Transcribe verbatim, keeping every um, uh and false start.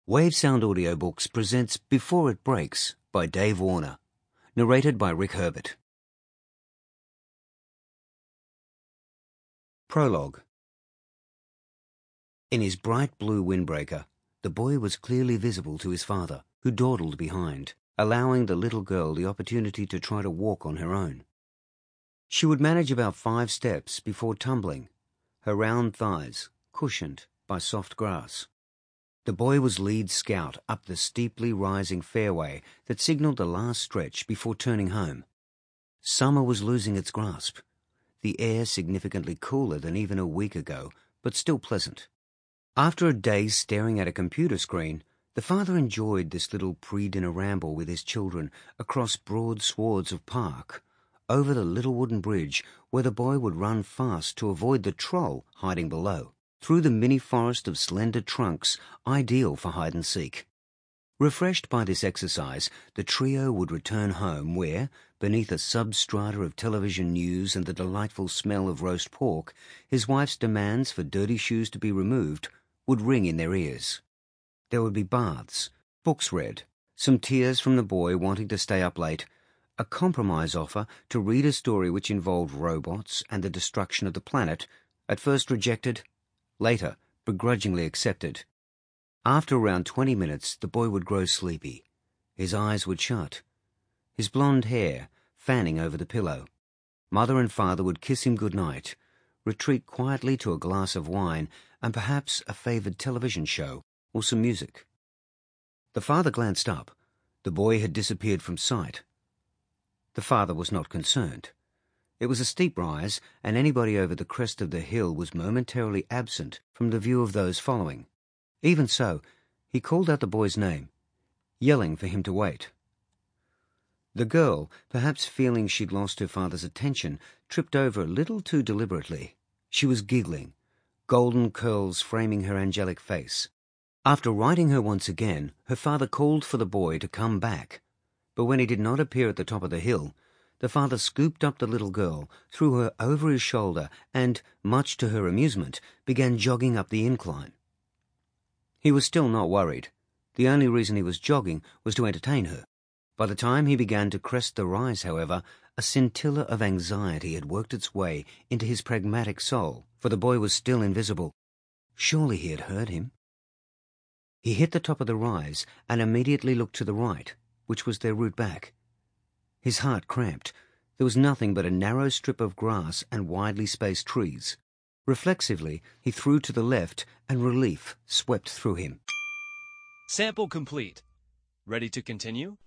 Wave Sound Audiobooks presents Before It Breaks by Dave Warner, narrated by Rick Herbert. Prologue. In his bright blue windbreaker, the boy was clearly visible to his father, who dawdled behind, allowing the little girl the opportunity to try to walk on her own. She would manage about five steps before tumbling, her round thighs cushioned by soft grass. The boy was lead scout up the steeply rising fairway that signaled the last stretch before turning home. Summer was losing its grasp, the air significantly cooler than even a week ago, but still pleasant. After a day staring at a computer screen, the father enjoyed this little pre-dinner ramble with his children across broad swaths of park, over the little wooden bridge where the boy would run fast to avoid the troll hiding below, through the mini forest of slender trunks ideal for hide-and-seek. Refreshed by this exercise, the trio would return home where, beneath a substrata of television news and the delightful smell of roast pork, his wife's demands for dirty shoes to be removed would ring in their ears. There would be baths, books read, some tears from the boy wanting to stay up late, a compromise offer to read a story which involved robots and the destruction of the planet, at first rejected, later begrudgingly accepted. After around twenty minutes, the boy would grow sleepy. His eyes would shut, his blonde hair fanning over the pillow. Mother and father would kiss him good night, retreat quietly to a glass of wine and perhaps a favoured television show or some music. The father glanced up. The boy had disappeared from sight. The father was not concerned. It was a steep rise, and anybody over the crest of the hill was momentarily absent from the view of those following. Even so, he called out the boy's name, yelling for him to wait. The girl, perhaps feeling she'd lost her father's attention, tripped over a little too deliberately. She was giggling, golden curls framing her angelic face. After righting her once again, her father called for the boy to come back. But when he did not appear at the top of the hill, the father scooped up the little girl, threw her over his shoulder, and, much to her amusement, began jogging up the incline. He was still not worried. The only reason he was jogging was to entertain her. By the time he began to crest the rise, however, a scintilla of anxiety had worked its way into his pragmatic soul, for the boy was still invisible. Surely he had heard him. He hit the top of the rise and immediately looked to the right, which was their route back. His heart cramped. There was nothing but a narrow strip of grass and widely spaced trees. Reflexively, he threw to the left, and relief swept through him. Sample complete. Ready to continue?